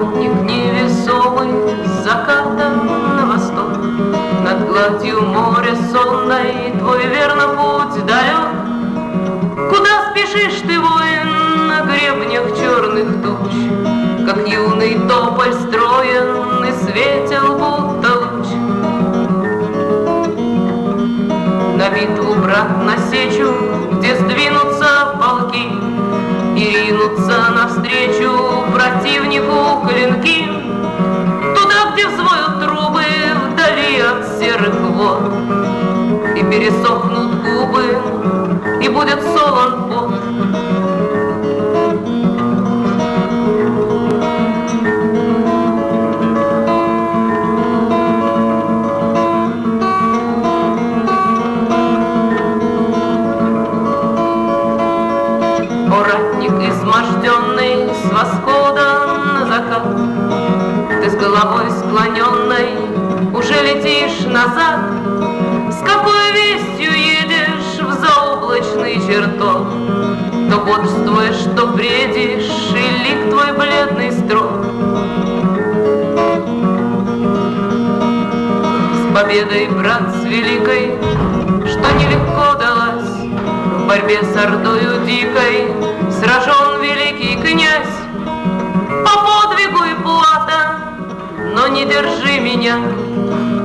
Охотник невесомый с заката на восток, над гладью моря сонной твой верно путь далек. Куда спешишь ты, воин, на гребнях черных туч? Как юный тополь строен и светел будто луч. На битву, брат, на сечу, где сдвинутся полки и ринутся навстречу противнику клинки. Туда, где взвоют трубы вдали от серых вод, и пересохнут губы, и будет солон пот. Изможденный с восхода на закат, ты с головой склоненной уже летишь назад. С какой вестью едешь в заоблачный чертог? То бодрствуешь, то бредишь, и лик твой бледный строг. С победой, брат, с великой, что нелегко далась, в борьбе с ордою дикой сражен великий князь. По подвигу и плата, но не держи меня.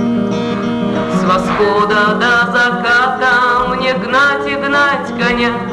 С восхода до заката мне гнать и гнать коня.